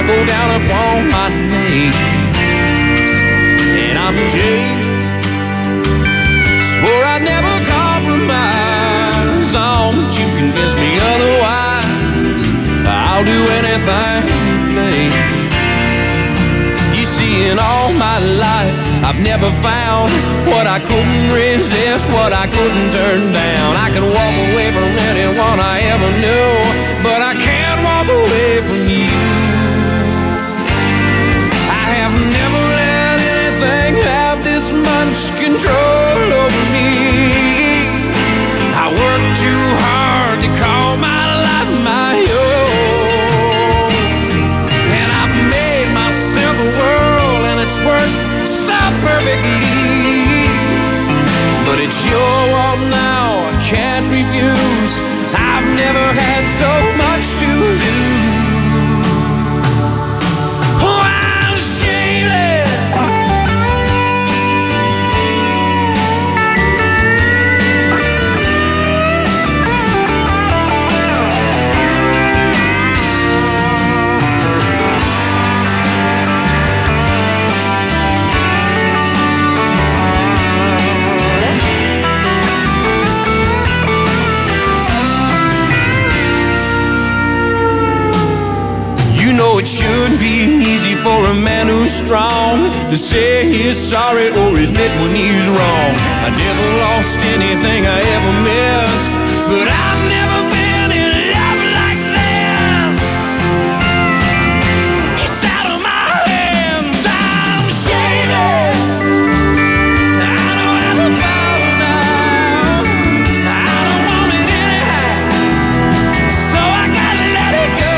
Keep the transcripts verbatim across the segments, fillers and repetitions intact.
go down upon my knees. And I'm Jay, swore I'd never compromise on, but you convince me otherwise. I'll do anything, please. You see, in all my life, I've never found what I couldn't resist, what I couldn't turn down. I could walk away from anyone I ever knew, but I can't walk away from you. I have never let anything have this much control over me. I work too hard to call my life my own, and I've made myself a world, and it's worth so perfectly. But it's your world now, I can't refuse. I've never had so much to lose. Oh, I'm shameless. It shouldn't be easy for a man who's strong to say he's sorry or admit when he's wrong. I never lost anything I ever missed, but I've never been in love like this. It's out of my hands, I'm shameless. I don't have a power now, I don't want it anyhow, so I gotta let it go.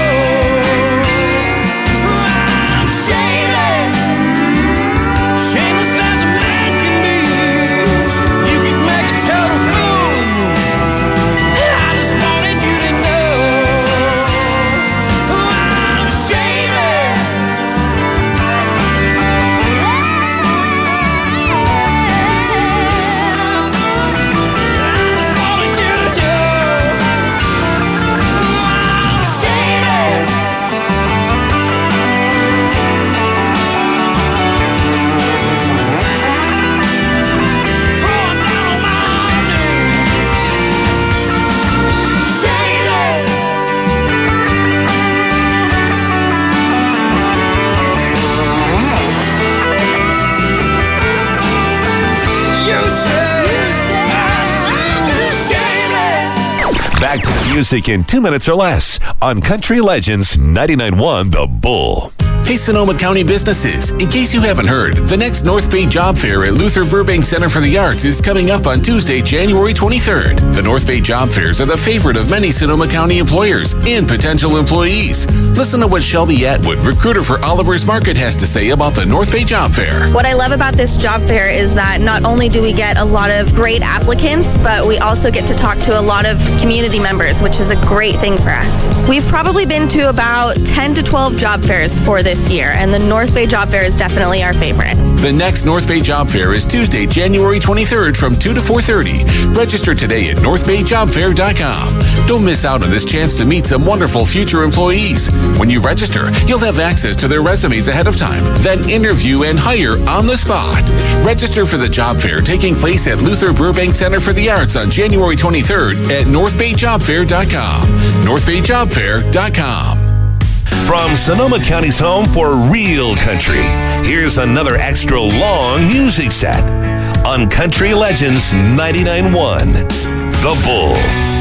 Back to the music in two minutes or less on Country Legends ninety-nine point one The Bull. Hey, Sonoma County businesses, in case you haven't heard, the next North Bay Job Fair at Luther Burbank Center for the Arts is coming up on Tuesday, January twenty-third. The North Bay Job Fairs are the favorite of many Sonoma County employers and potential employees. Listen to what Shelby Atwood, recruiter for Oliver's Market, has to say about the North Bay Job Fair. What I love about this job fair is that not only do we get a lot of great applicants, but we also get to talk to a lot of community members, which is a great thing for us. We've probably been to about ten to twelve job fairs for this year, and the North Bay Job Fair is definitely our favorite. The next North Bay Job Fair is Tuesday, January twenty-third from two to four thirty. Register today at north bay job fair dot com. Don't miss out on this chance to meet some wonderful future employees. When you register, you'll have access to their resumes ahead of time, then interview and hire on the spot. Register for the job fair taking place at Luther Burbank Center for the Arts on January twenty-third at north bay job fair dot com. north bay job fair dot com. From Sonoma County's home for real country, here's another extra long music set on Country Legends ninety-nine point one The Bull.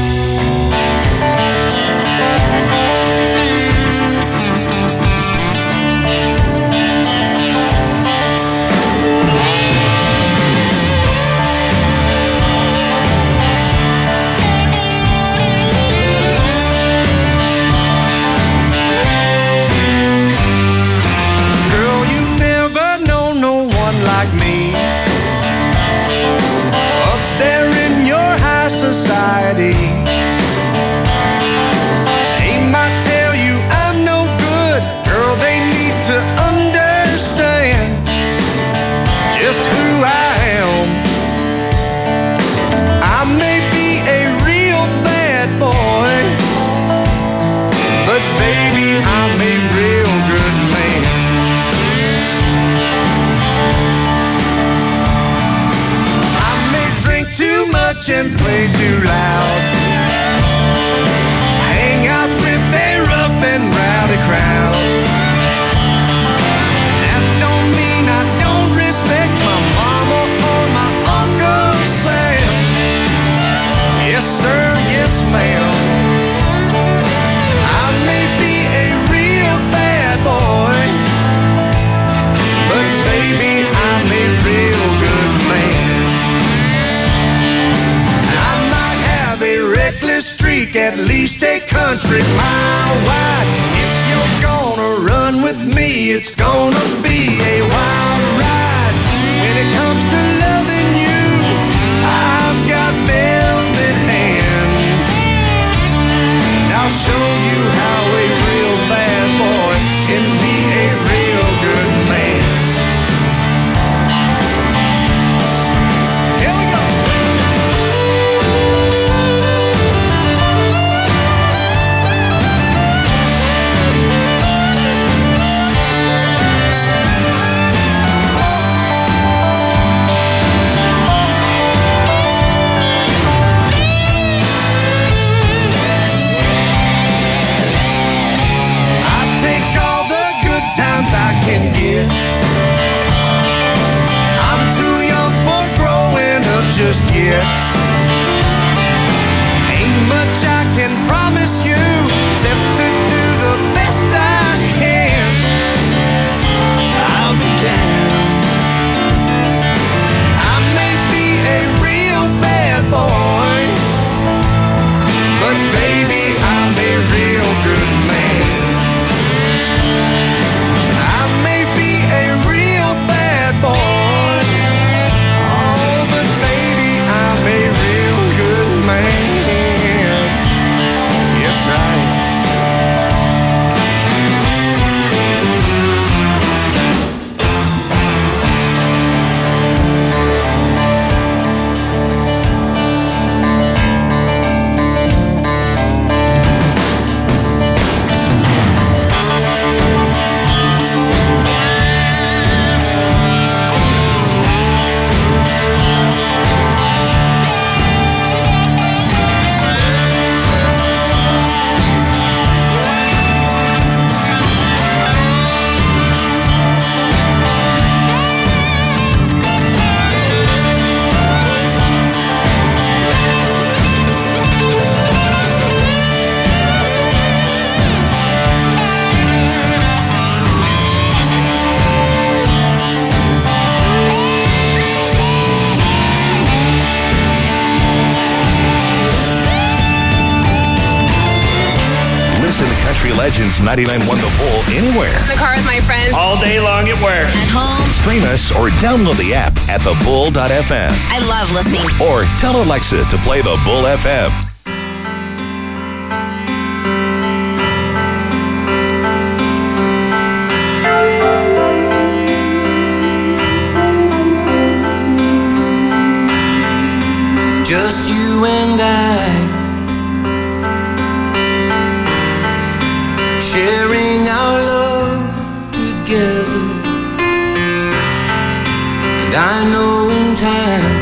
Like me, up there in your high society. much and play too loud. Hang out with a rough and rowdy crowd. That don't mean I don't respect my mama or my Uncle Sam. Yes sir, yes ma'am. I may be a real bad boy, but baby I'm a real good man. I might have a reckless streak, at least a country mile wide. If you're gonna run with me, it's gonna be a wild ride. When it comes to loving you, I've got velvet hands. And I'll show you how a real bad boy can be a real good man. Here we go. Times I can get. I'm too young for growing up just yet. Ain't much I can promise you except to do the best I can. I'll be down. I may be a real bad boy, but baby I'm a real good man. Boy, oh, but baby, I'm a real good man. Yes, I am. Legends ninety-nine point one The Bull anywhere. In the car with my friends. All day long at work. At home. Stream us or download the app at the bull dot f m. I love listening. Or tell Alexa to play the Bull F M. Just you and I, sharing our love together. And I know in time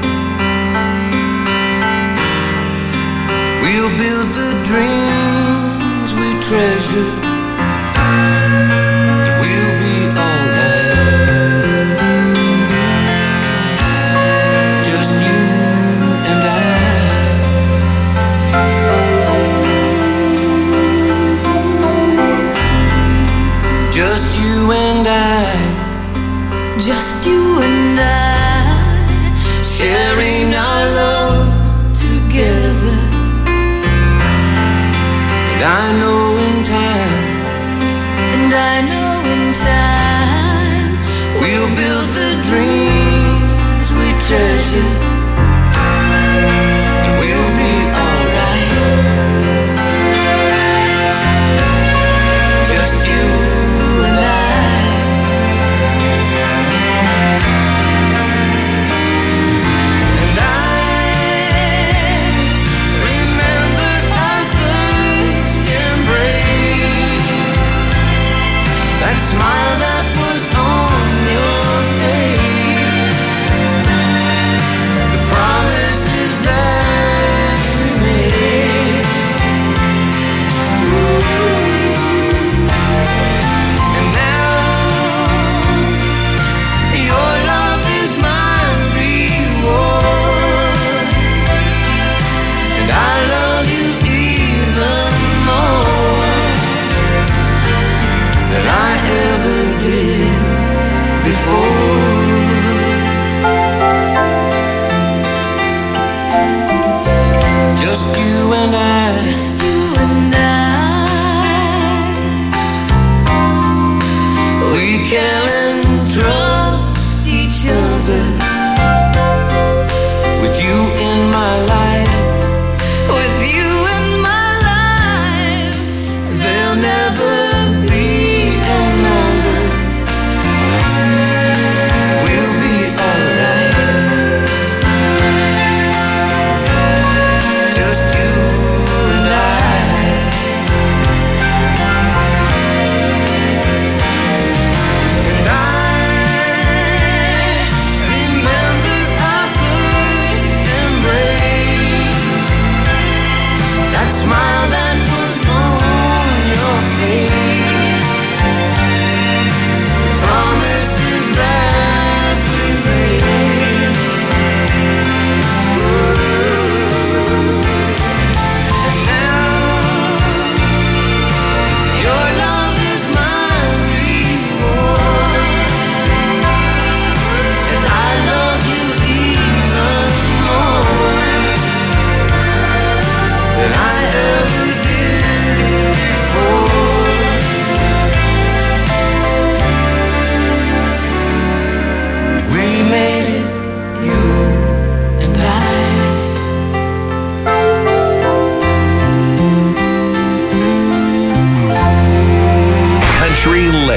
we'll build the dreams we treasure. And we'll be alright. Just you and I. Just you and I. Just you and I. Sharing our love together. And I know in time. And I know in time. We'll build the dreams we treasure. And we'll be alright. Just you and I. And I remember our first embrace. That smile that was on your face.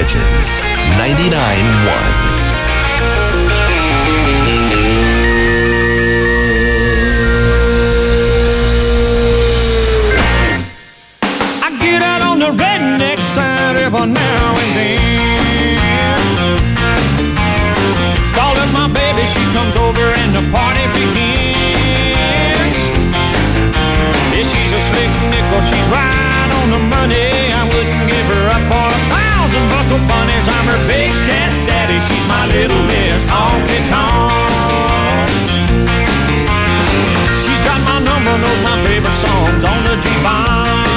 Legends ninety-nine one. Get out on the redneck side every now and then. Calling my baby, she comes over and the party begins. Yeah, she's a slick nickel, she's right on the money. I wouldn't give her up for a thousand buckle bunnies. I'm her big cat daddy, she's my little miss honky tonk. She's got my number, knows my favorite songs on the G-Bomb.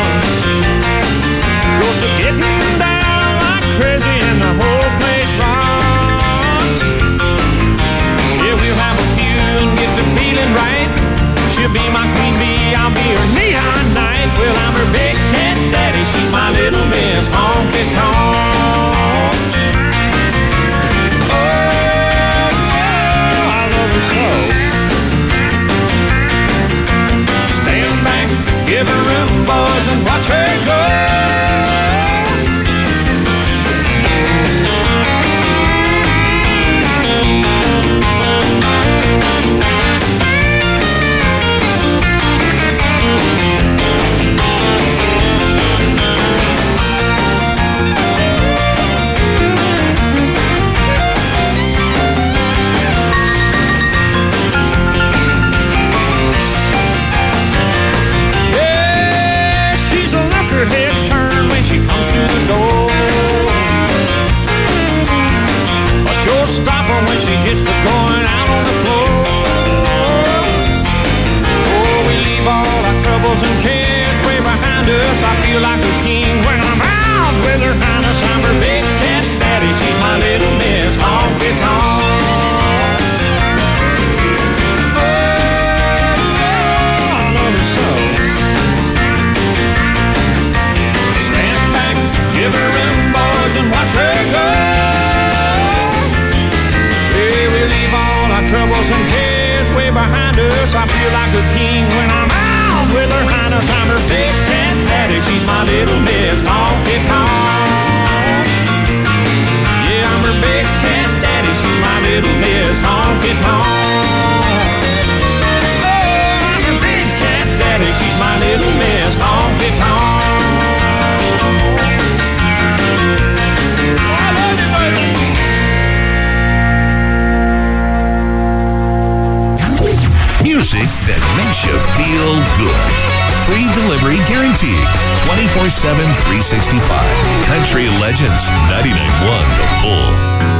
Goes to getting down like crazy and the whole place rocks. Yeah, we'll have a few and get to feeling right. She'll be my queen bee, I'll be her neon knight. Well, I'm her big cat daddy, she's my little miss honky tonk. Oh, oh, I love her so. Stand back, give her room, boys, and watch her go. When she gets to going out on the floor. Oh, we leave all our troubles and cares way behind us. I feel like a king when I'm out with her highness. I'm her big cat daddy, she's my little miss honky tonk. Oh, oh, I love her so. Stand back, give her room, boys, and watch her go. Troubles and cares way behind us. I feel like a king when I'm out with her highness. I'm her big cat daddy, she's my little miss honky tonk. Yeah, I'm her big cat daddy, she's my little miss honky tonk. Oh, I'm her big cat daddy, she's my little miss honky tonk. I love you, baby. Music that makes you feel good. Free delivery guaranteed. twenty-four seven, three sixty-five. Country Legends ninety-nine one The Bull.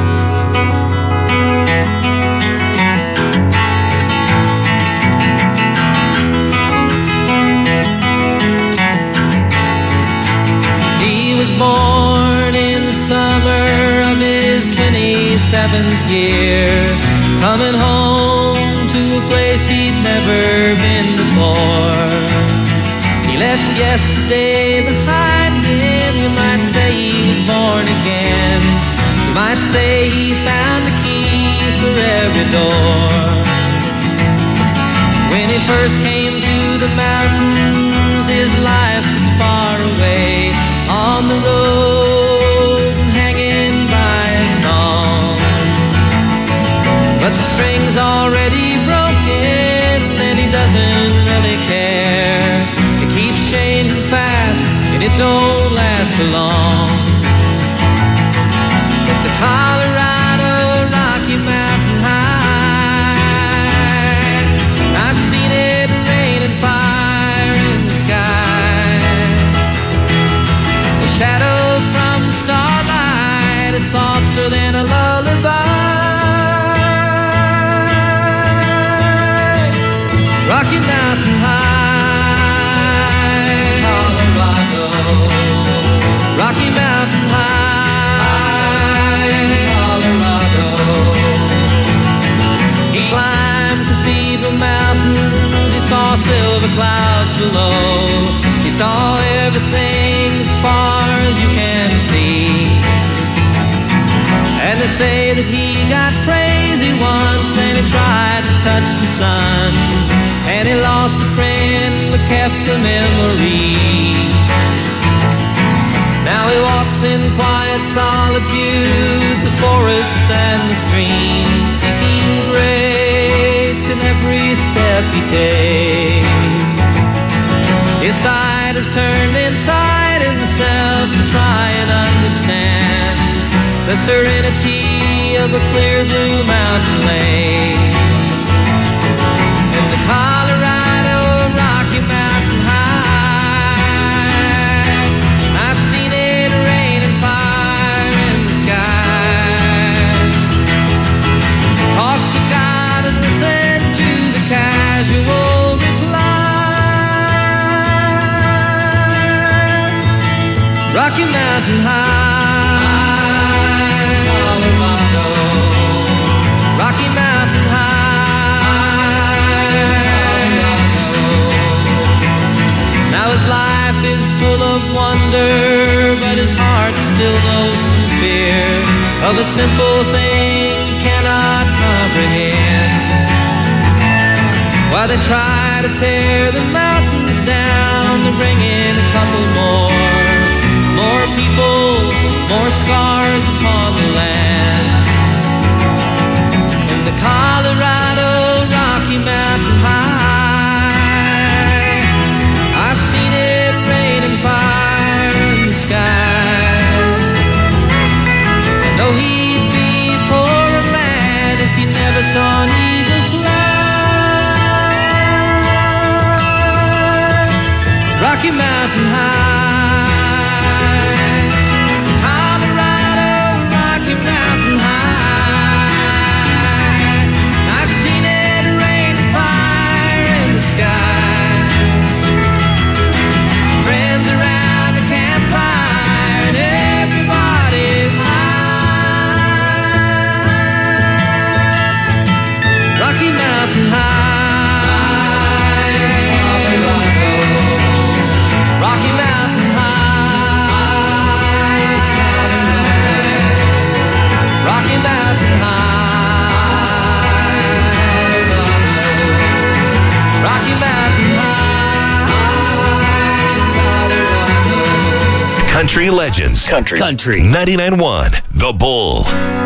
He was born in the summer of his twenty-seventh year, coming home to a place he'd never been before. He left yesterday behind him. You might say he was born again. You might say he found the key for every door. When he first came to the mountains, his life was far away, on the road and hanging by a song. But the string's already broken and he doesn't really care. It keeps changing fast and it don't last for long. It's the Colorado Rocky Mountain High. I've seen it rain and fire in the sky. The shadow from the starlight is softer than a lullaby. Rocky Mountain High, Colorado. Rocky Mountain High, Colorado. He climbed Cathedral Mountains. He saw silver clouds below. He saw everything as far as you can see. And they say that he got crazy once and he tried to touch the sun. And he lost a friend but kept a memory. Now he walks walks in quiet solitude, the forests and the streams, seeking grace in every step he takes. His sight is turned inside himself to try and understand the serenity of a clear blue mountain lake. And the Colorado Rocky Mountain High, I've seen it rain and fire in the sky. Talk to God and listen to the casual reply. Rocky Mountain High, Colorado, Rocky Mountain High, Colorado. Now his life is full of wonder, but his heart still knows some fear of a simple thing he cannot comprehend. While they try to tear the mountains down to bring in a couple more, more people, more scars upon the land. In the Colorado Rocky Mountain High, I've seen it rain and fire in the sky. I know he'd be a poorer man if he never saw an eagle fly. Rocky Mountain High, Mountain High, I've seen it rain and fire in the sky. Friends around the campfire and everybody's high. Rocky Mountain High, Colorado, Rocky Mountain High, Rocky Mountain High, Rocky Mountain High. Country Legends. Country. Country. ninety-nine point one The Bull.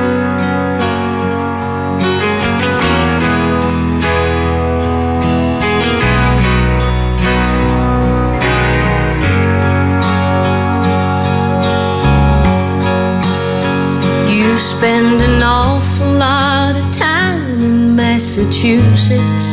Spend an awful lot of time in Massachusetts.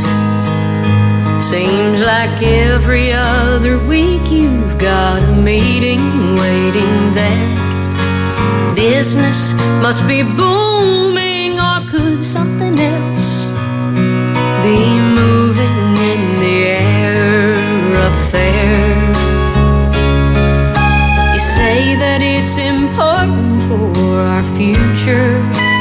Seems like every other week you've got a meeting waiting there. Business must be booming, or could something else be moving in the air up there? You say that it's important for our future.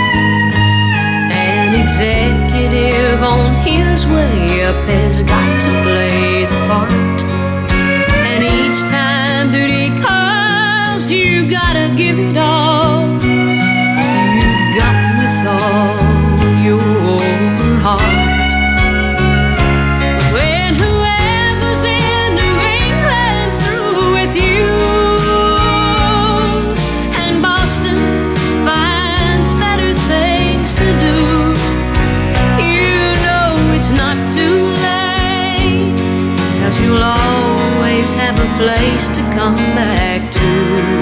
An executive on his way up has got to play the part. And each time duty calls, you gotta give it all. You've got with all your heart. When whoever's in New England's through with you, you'll always have a place to come back to.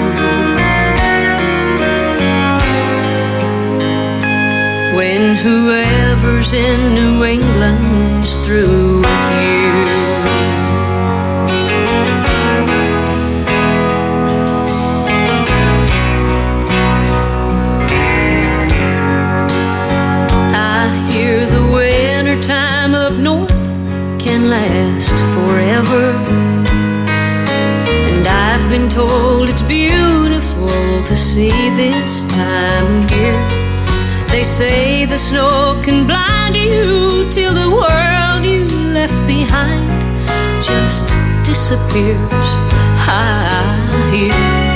When whoever's in New England's through with you. I hear the winter time up north can last forever, and I've been told it's beautiful to see this time of year. They say the snow can blind you till the world you left behind just disappears. I hear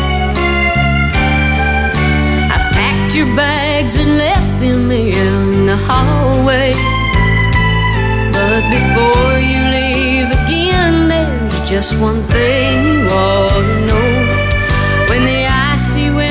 I've packed your bags and left them in the hallway, but before you leave again, there's just one thing you ought to know. When the icy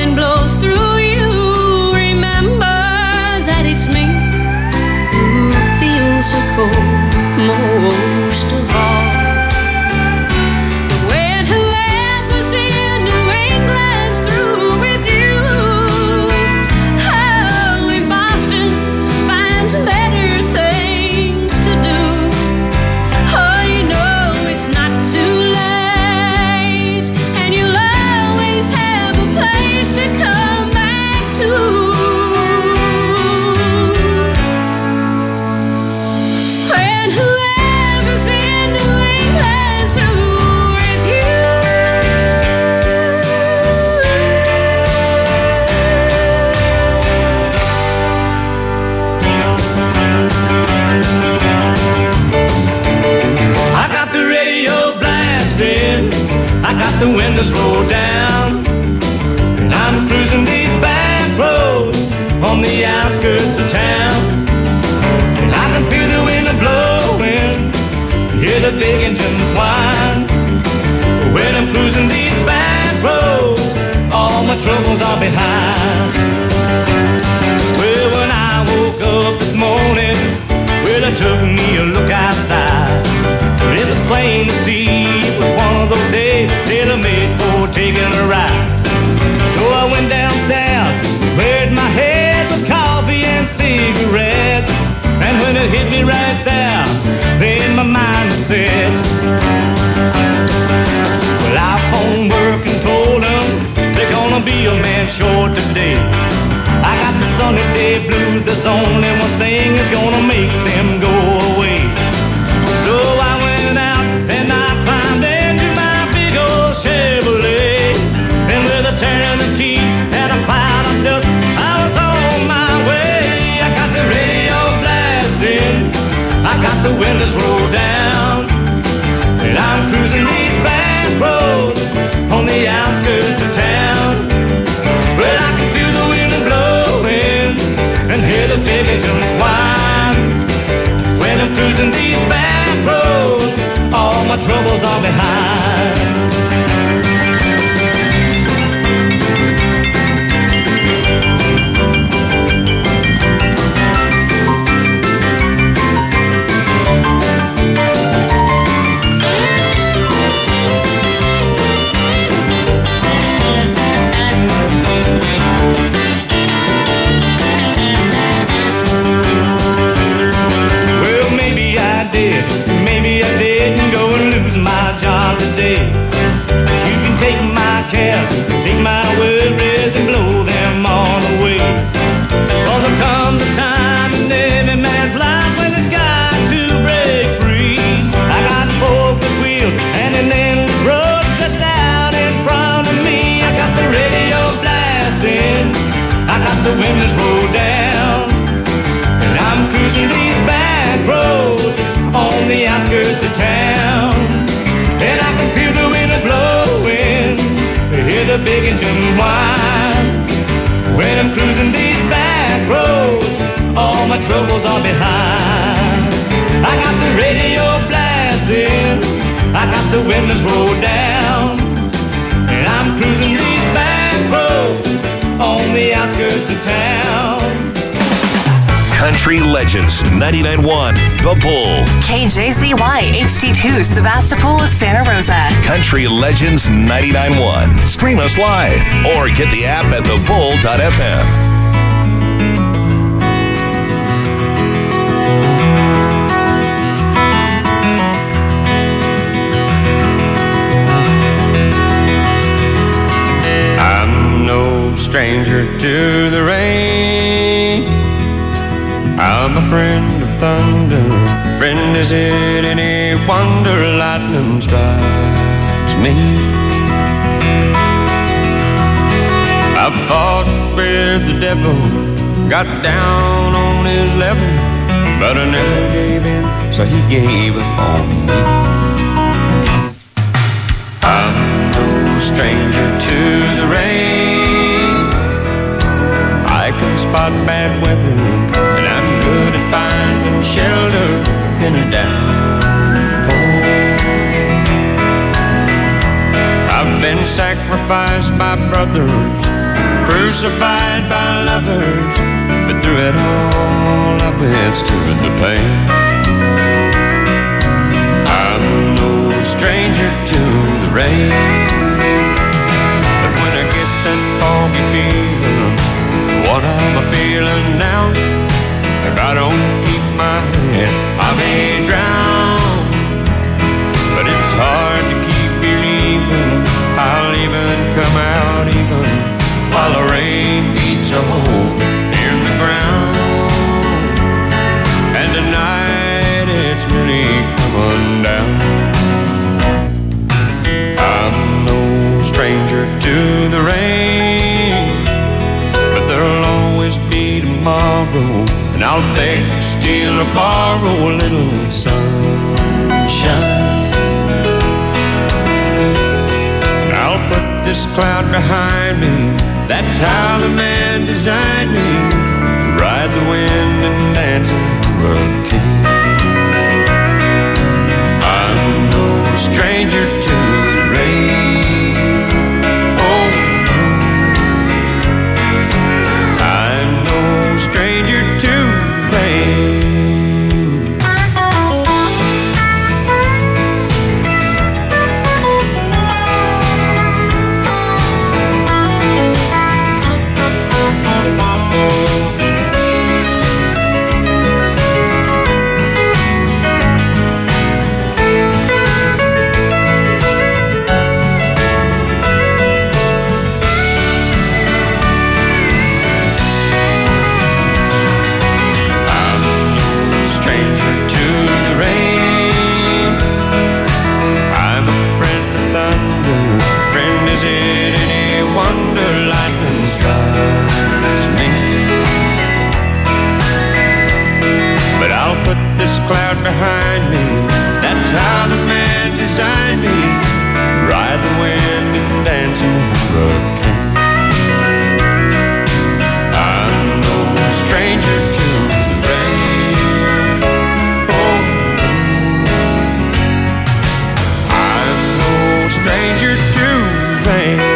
outskirts of town. And I can feel the wind blowing, hear the big engines whine. When I'm cruising these back roads, all my troubles are behind. Well, when I woke up this morning, well, I took me a look outside. It was plain to see it was one of those days tailor-made for taking a ride. So I went downstairs, cleared my head with coffee and cigarettes. And when it hit me right there, then my mind was set. Well, I phoned work and told them they're gonna be a man short today. I got the sunny day blues, there's only one thing that's gonna make them go away. So I went out and I climbed into my big old Chevrolet. And with a turn of the key and a cloud of dust, I was on my way. I got the radio blasting, I got the windows rolled down, and I'm cruising these back roads on the outskirts of town. Well, I can feel the wind blowing and hear the big engines whine. When I'm cruising these back roads, all my troubles are behind. Maybe I didn't go and lose my job today. But you can take my cares, take my worries and blow them all away. Cause there comes a time in every man's life when it's got to break free. I got four good wheels and an endless road stretched out in front of me. I got the radio blasting, I got the windows rolled down, and I'm cruising these back roads on the outskirts of town. And I can feel the wind blowing, hear the big engine whine. When I'm cruising these back roads, all my troubles are behind. I got the radio blasting, I got the windows rolled down, and I'm cruising these back roads on the outskirts of town. Country Legends ninety-nine point one, The Bull. K J Z Y H D two, Sebastopol, Santa Rosa. Country Legends ninety-nine point one. Stream us live or get the app at the bull dot f m. I'm no stranger to the rain. I'm a friend of thunder. Friend, is it any wonder lightning strikes me? I fought with the devil, got down on his level, but I never gave in, so he gave up on me. I'm no stranger to the rain. I can spot bad weather, and I'm good at finding shelter in a downpour. I've been sacrificed by brothers, crucified by lovers, but through it all I withstood the pain. I'm no stranger to the rain, but when I get that foggy feeling, what I'm a feeling now, if I don't keep my head, I may drown. But it's hard to keep believing I'll even come out even while the rain beats a hole in the ground. And tonight it's really coming down. I'm no stranger to the rain, but there'll always be tomorrow, and I'll beg, steal, or borrow a little sunshine. And I'll put this cloud behind me, that's how the man designed me, to ride the wind and dancing hurricane. I'm no stranger to the rain. Oh, I'm no stranger to the rain. Cloud behind me, that's how the man designed me. Ride the wind and dance in the hurricane. I'm no stranger to the rain. Oh, I'm no stranger to the rain.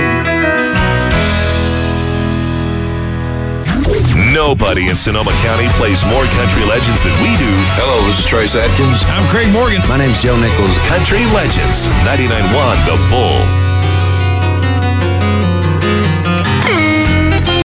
Nobody in Sonoma County plays more country legends than we do. Hello, this is Trace Atkins. I'm Craig Morgan. My name's Joe Nichols. Country Legends, ninety-nine point one The Bull.